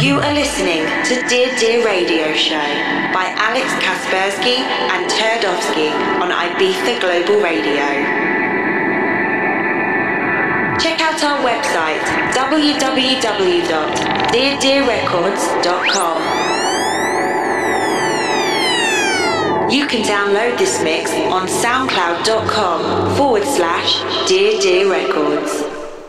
You are listening to Dear Dear Radio Show by Alex Kaspersky and Turdovsky on Ibiza Global Radio. Check out our website www.deardearrecords.com. You can download this mix on soundcloud.com/Dear Dear Records.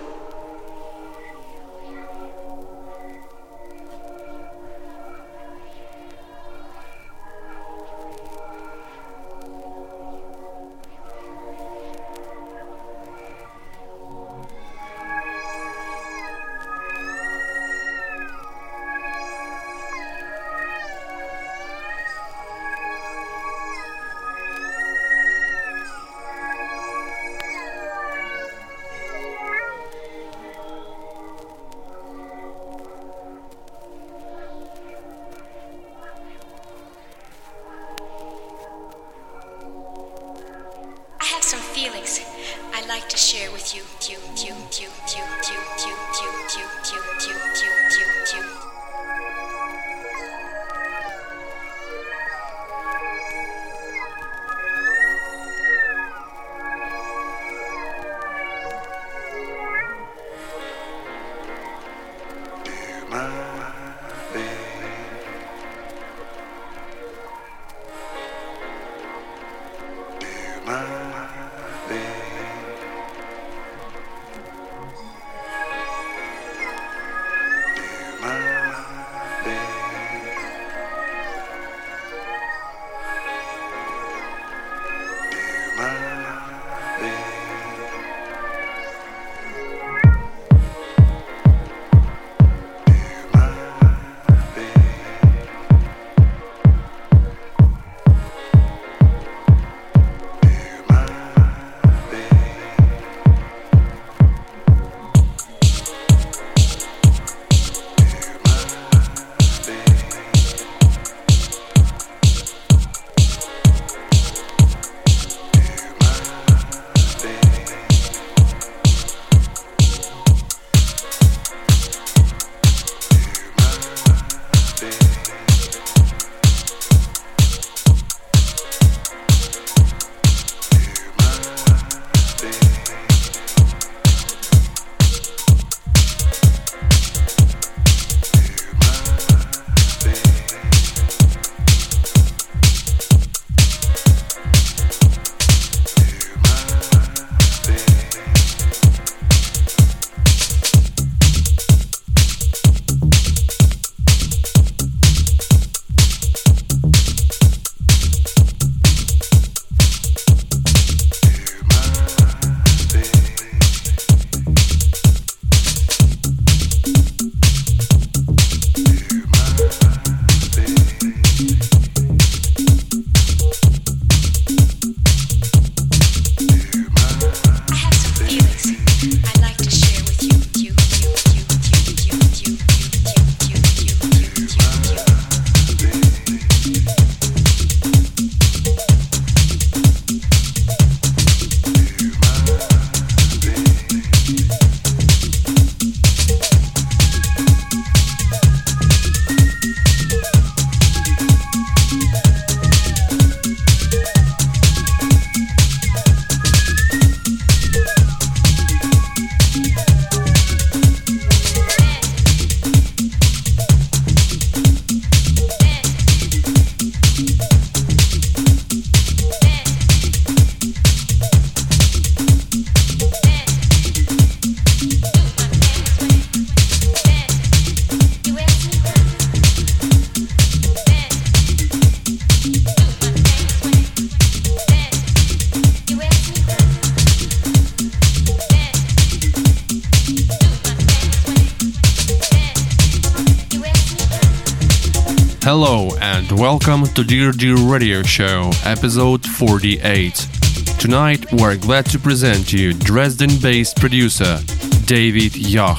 Hello and welcome to Dear Dear Radio Show, episode 48. Tonight we're glad to present to you Dresden-based producer David Yach.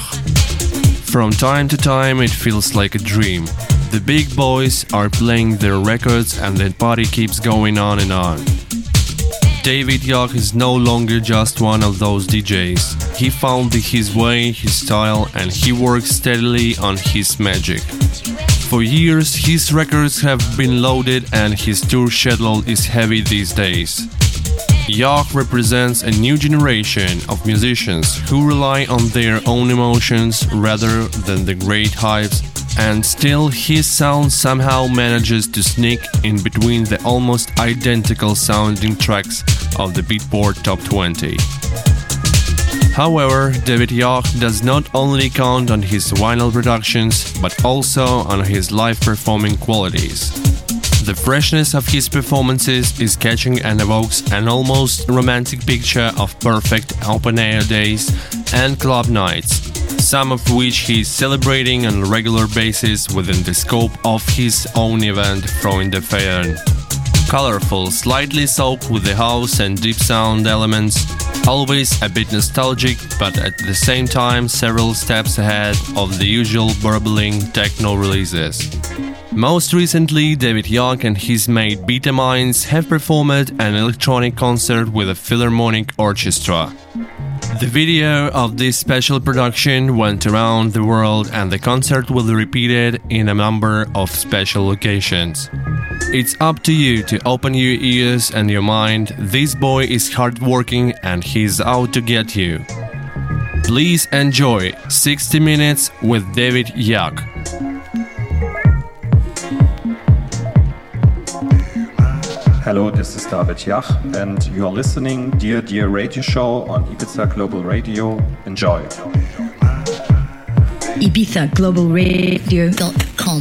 From time to time it feels like a dream. The big boys are playing their records and the party keeps going on and on. David Yoch is no longer just one of those DJs. He found his way, his style, and he works steadily on his magic. For years, his records have been loaded and his tour schedule is heavy these days. Yoch represents a new generation of musicians who rely on their own emotions rather than the great hypes, and still his sound somehow manages to sneak in between the almost identical sounding tracks of the Beatport Top 20. However, David Yoch does not only count on his vinyl productions, but also on his live performing qualities. The freshness of his performances is catching and evokes an almost romantic picture of perfect open-air days and club nights, some of which he is celebrating on a regular basis within the scope of his own event, Freunde feiern. Colorful, slightly soaked with the house and deep sound elements, always a bit nostalgic, but at the same time several steps ahead of the usual burbling techno releases. Most recently, David Yoch and his mate Beta Minds have performed an electronic concert with a Philharmonic Orchestra. The video of this special production went around the world and the concert will be repeated in a number of special locations. It's up to you to open your ears and your mind. This boy is hardworking and he's out to get you. Please enjoy 60 Minutes with David Yoch. Hello, this is David Yoch, and you are listening Dear Dear Radio Show on Ibiza Global Radio. Enjoy. ibizaglobalradio.com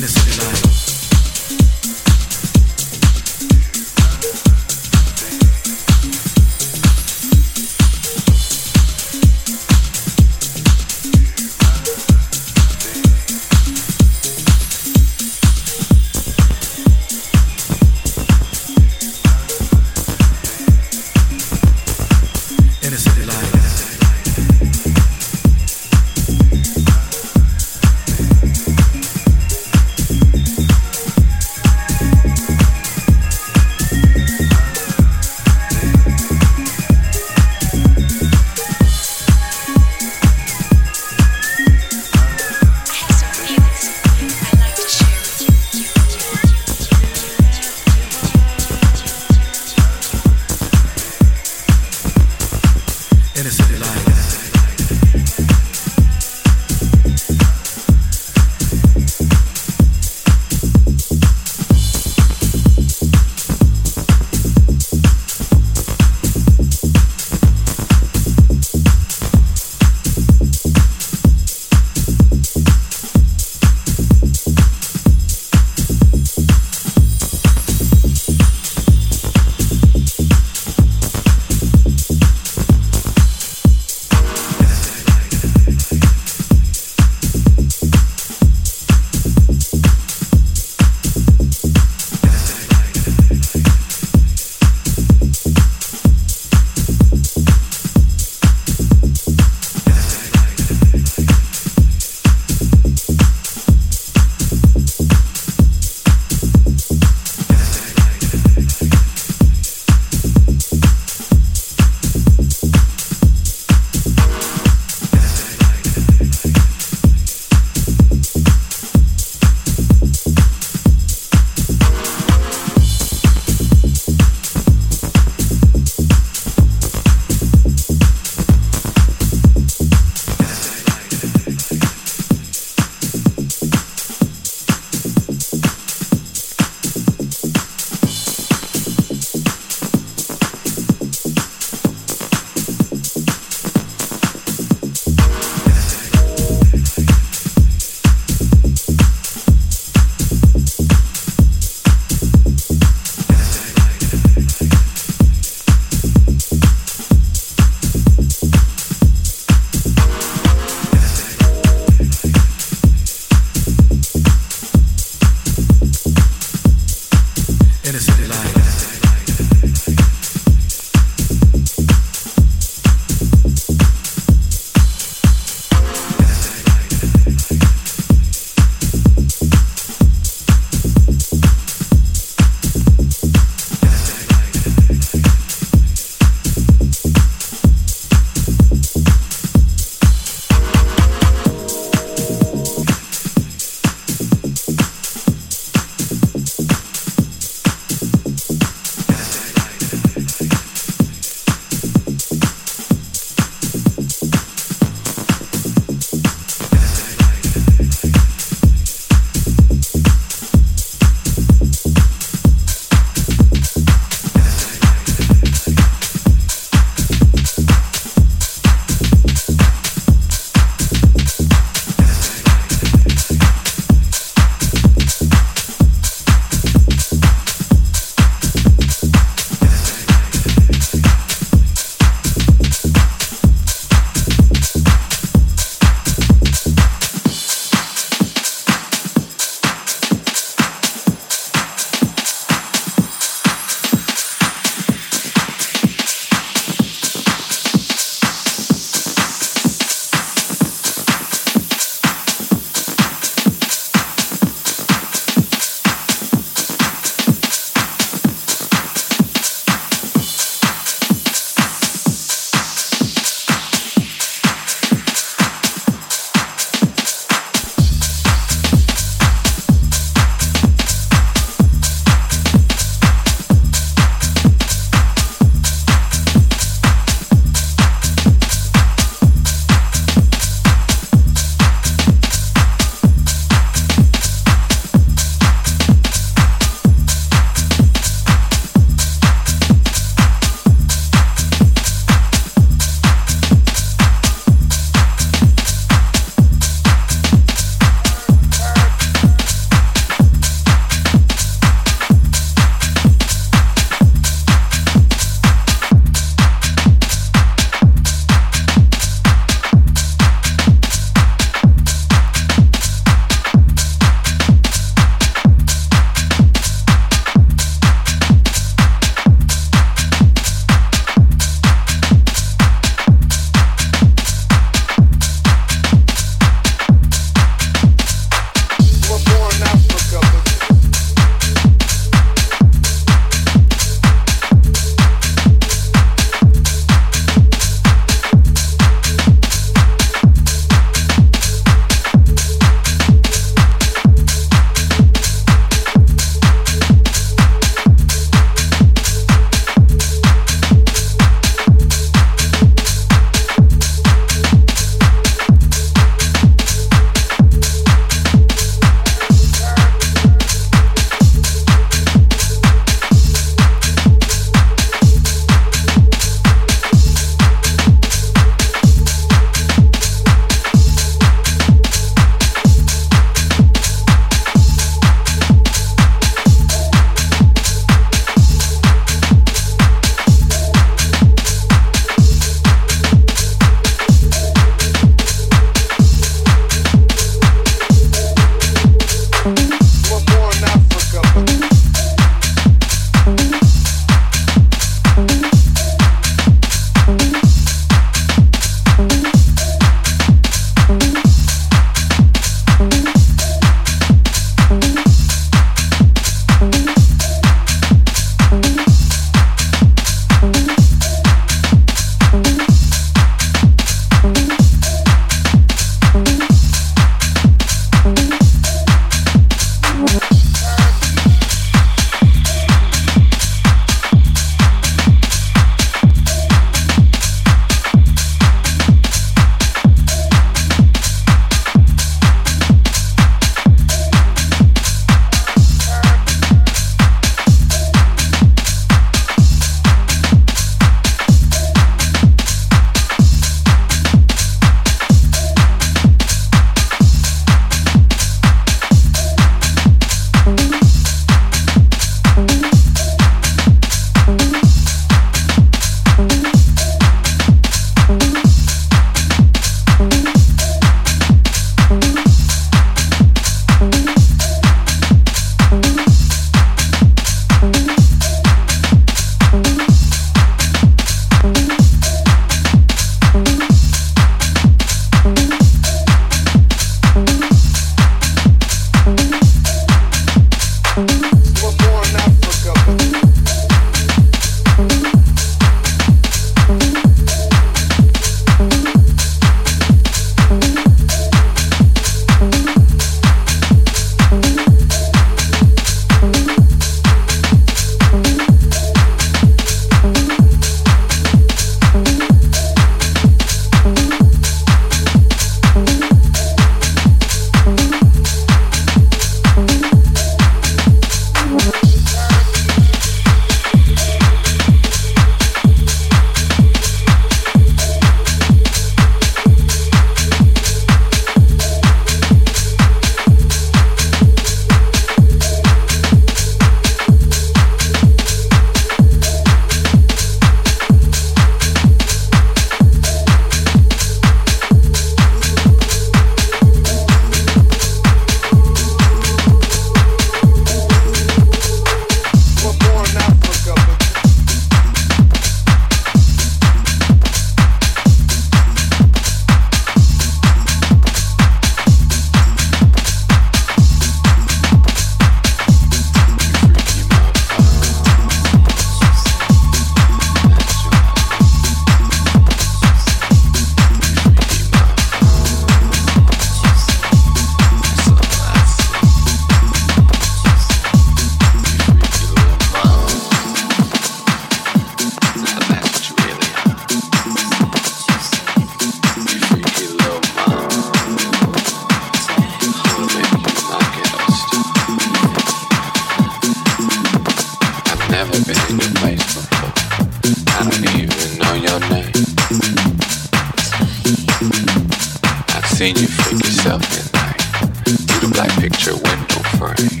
seen you freak yourself at night through the black picture window frame.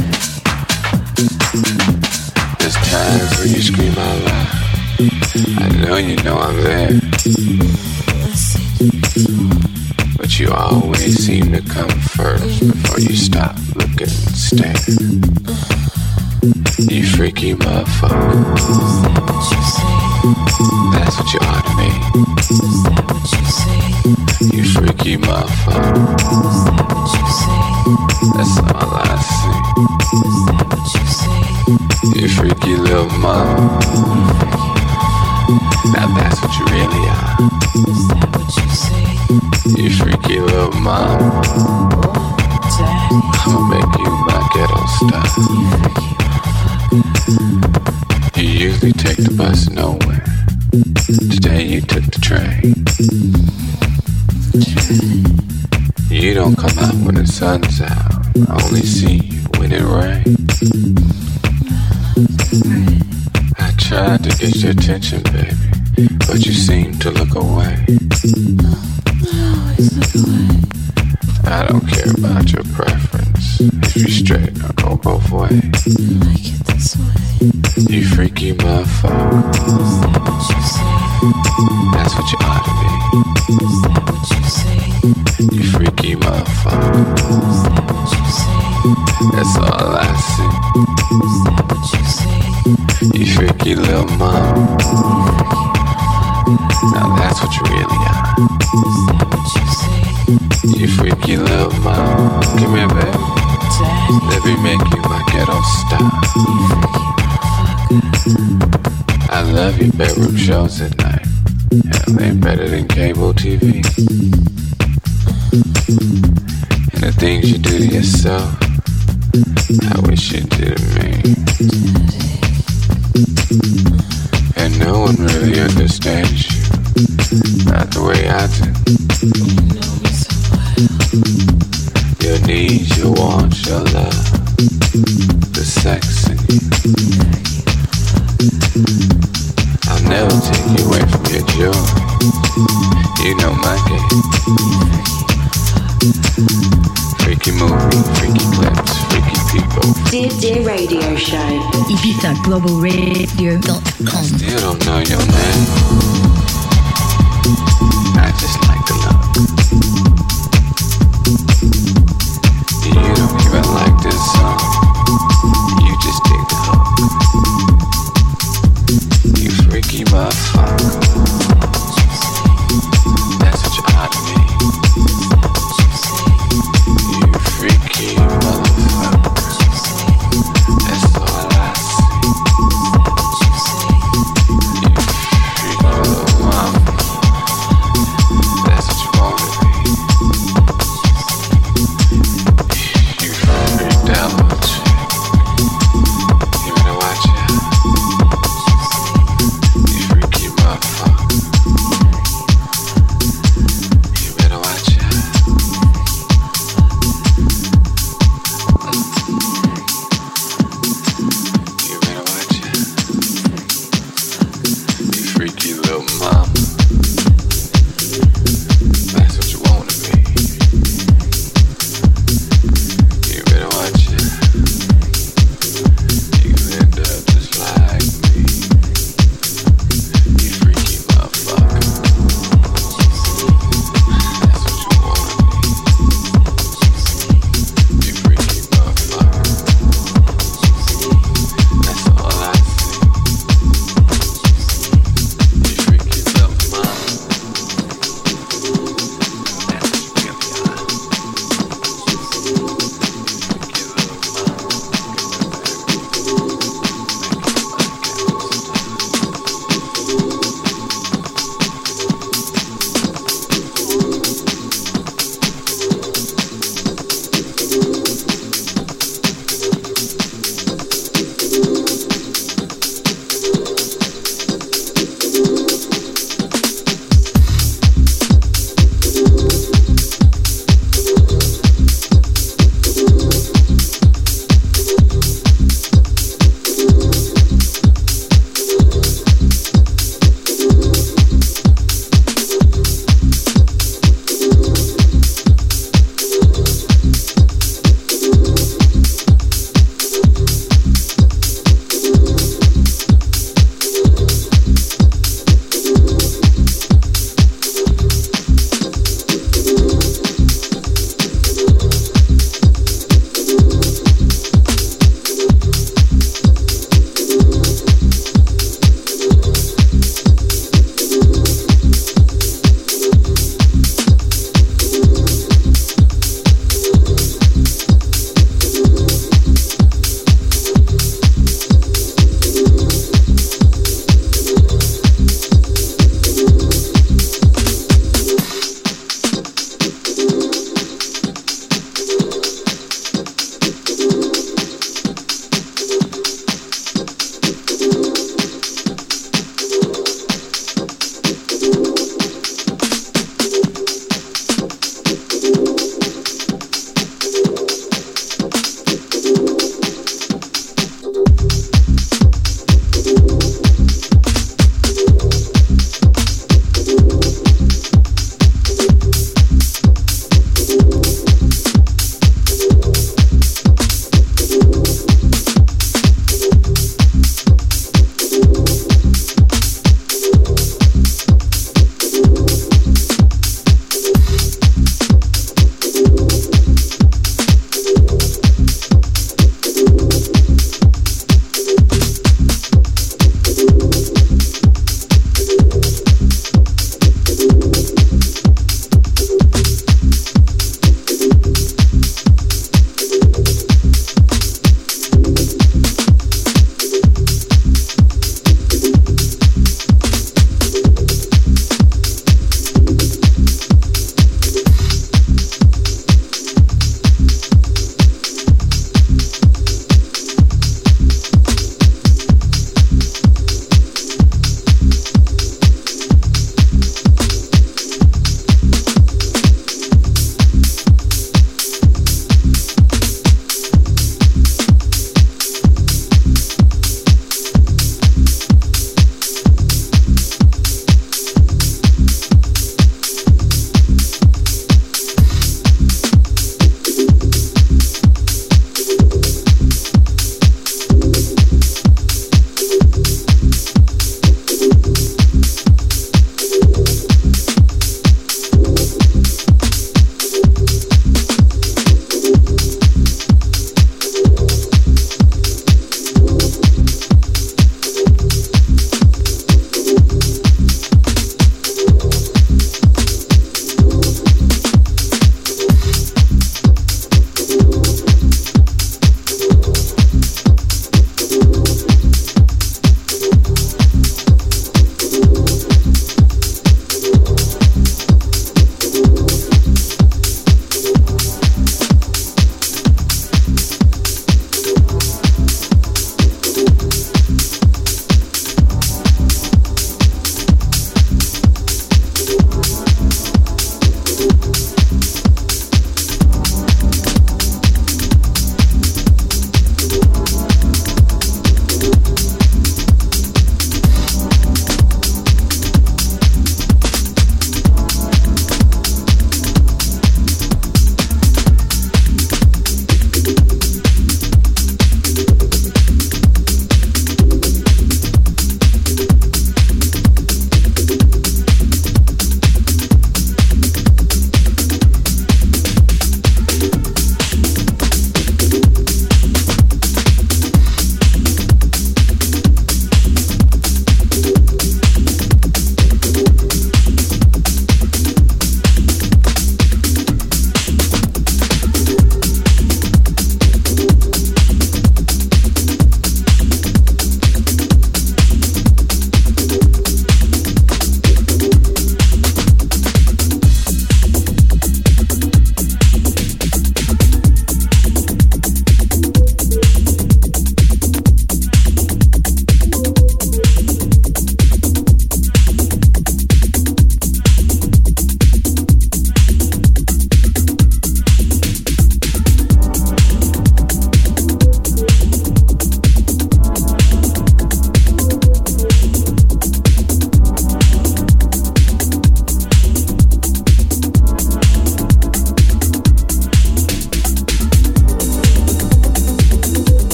There's times when you scream out loud. I know you know I'm there, but you always seem to come first before you stop, look and stare. You freaky motherfucker. That's what you ought to be. You freaky motherfucker. That's all I see. You freaky little mama. Now that's what you really are. You freaky little mama. I'ma make you my ghetto star. You usually take the bus nowhere. Today you took the train. You don't come out when the sun's out. I only see you when it rains. I tried to get your attention, baby, but you seem to look away. I don't care about your preference. If you're straight, I'll go both ways. Like it this way. You freaky motherfucker. That's what you ought to be. You freaky motherfucker. That's all I see. You freaky little mama. Now that's what you really are. You freaky little mama. Come here, baby. Let me make you my ghetto star. I love your bedroom shows at night. Hell, they better than cable TV. And the things you do to yourself, I wish you did to me. And no one really understands you, not the way I do. Your needs, your wants, your love, the sex in you. I'll never take you away from your joy. You know my game. Freaky movie, freaky clips, freaky people. Dear Radio Show. IbizaGlobalRadio.com. Still don't know your name. I just like the look. You don't even like this song. You just dig the hook. You freaky motherfucker. That's what you ought to be. You freaky motherfucker. That's all I see. You freaky little mama. That's what you want to be.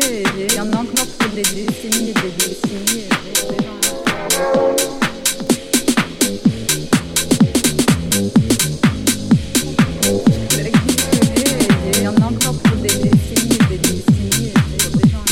il y en a encore pour des décennies et des décennies. Il y en a encore pour des décennies et des décennies. Des gens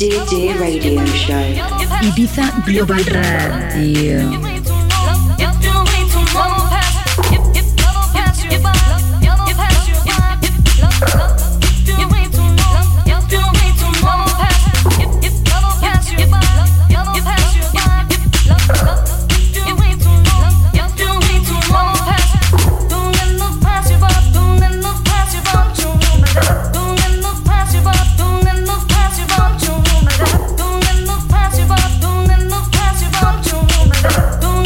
Dear Radio Show. Ibiza Global Radio. Don't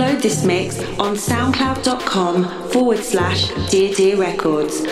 Download this mix on soundcloud.com/Dear Dear Records.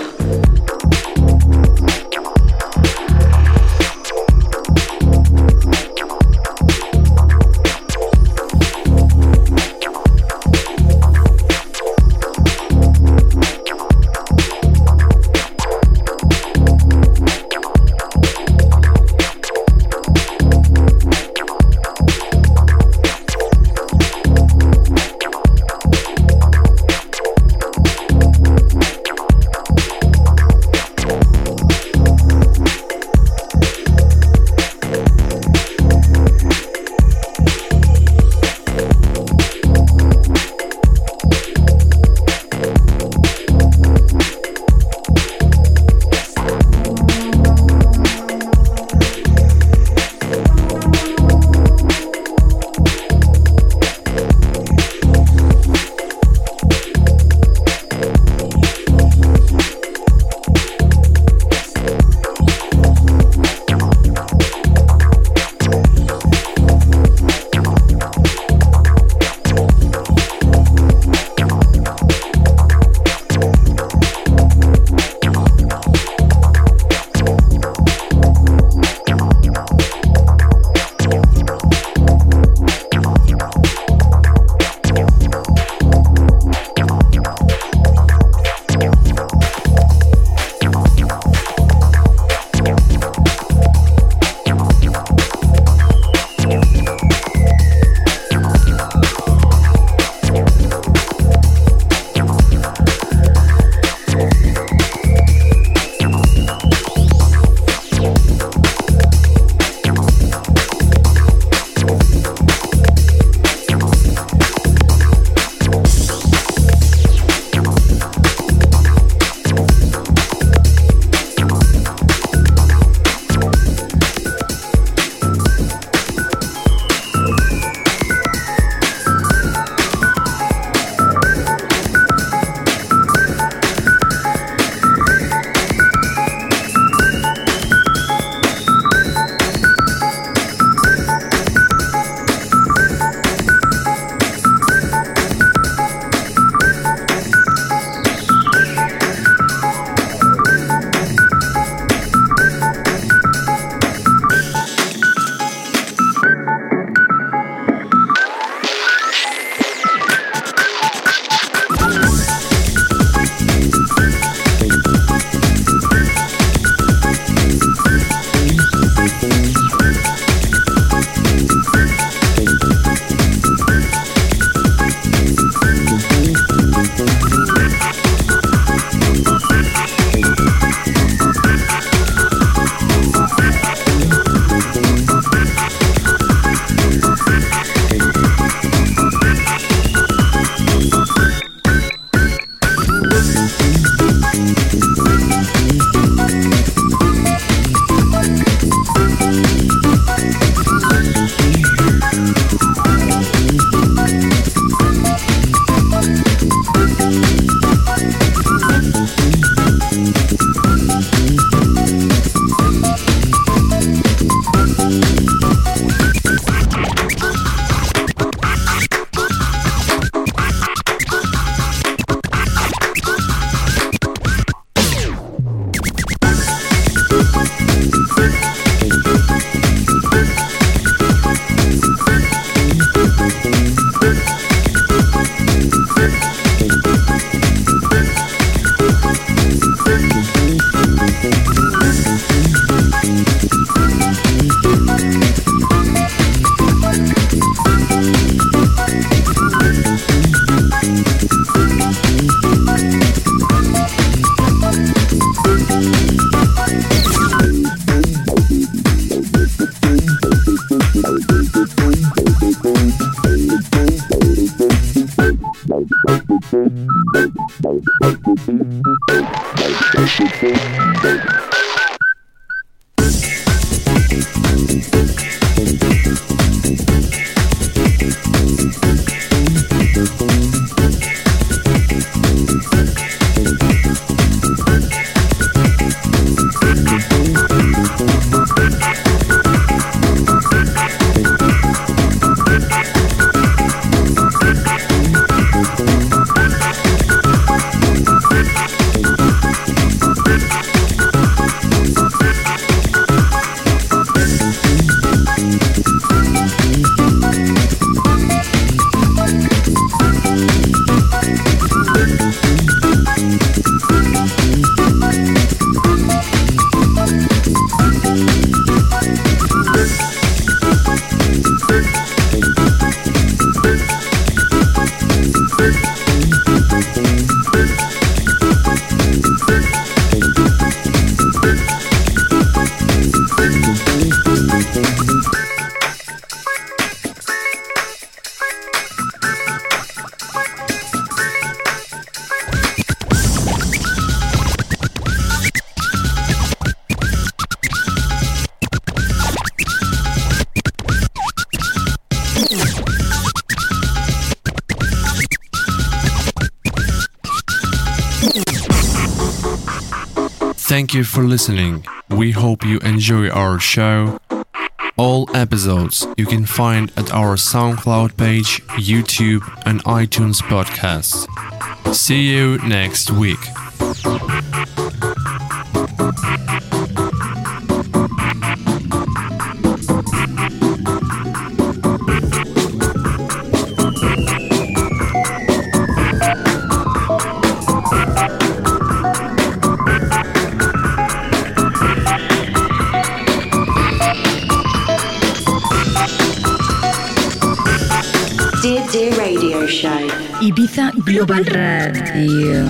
Thank you for listening. We hope you enjoy our show. All episodes you can find at our SoundCloud page, YouTube, and iTunes podcasts. See you next week. Dear Radio Show. Ibiza Global Radio.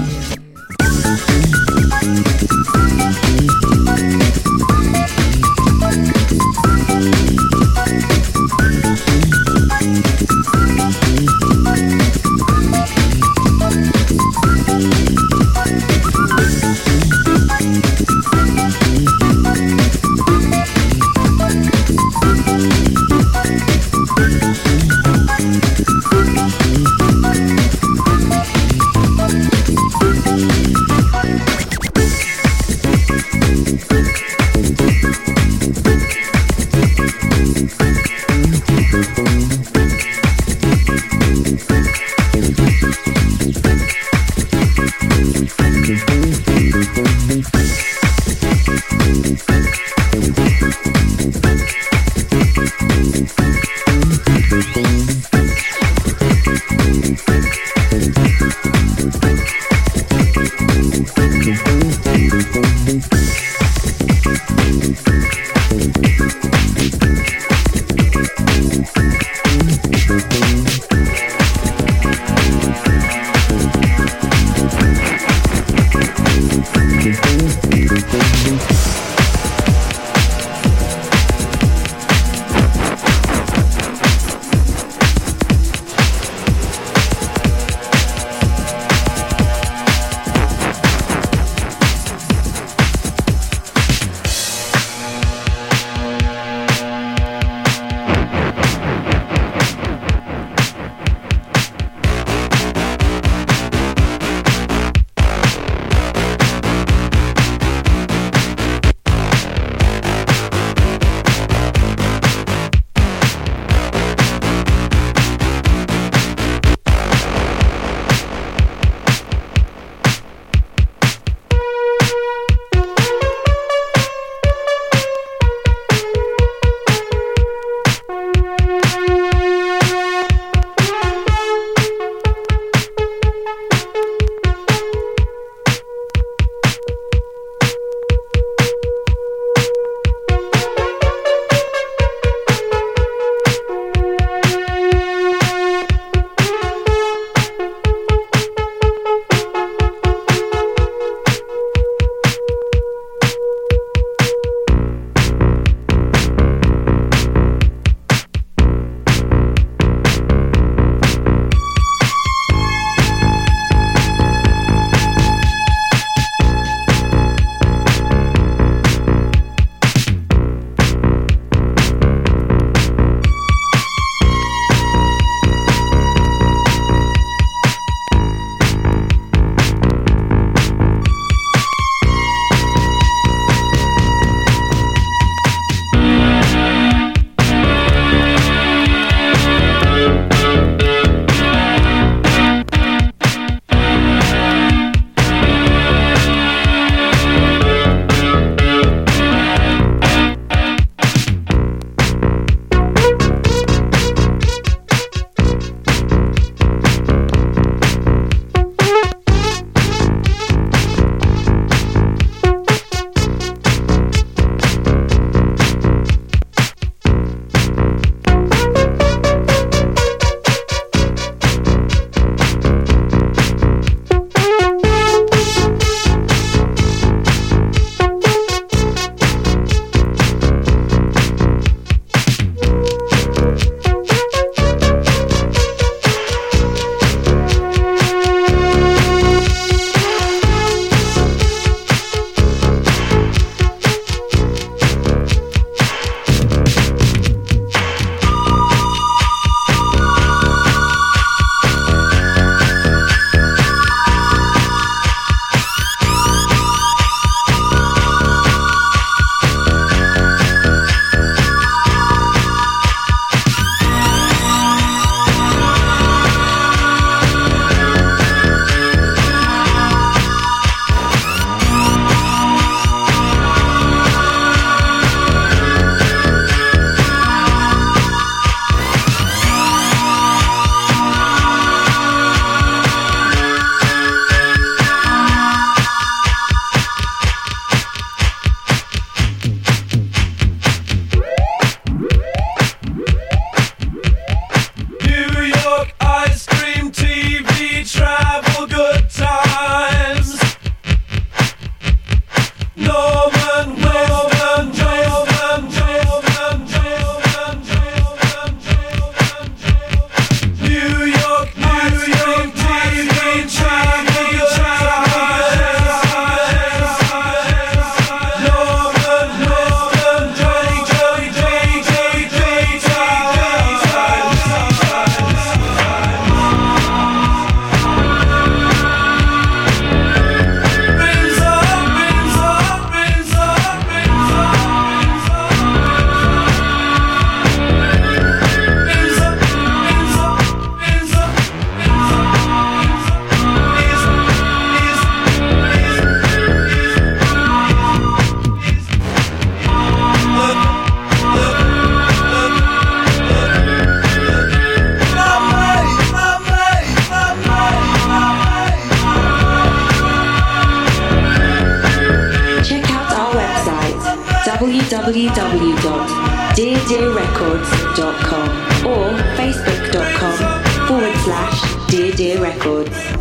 www.deardearrecords.com or facebook.com/Dear Dear Records.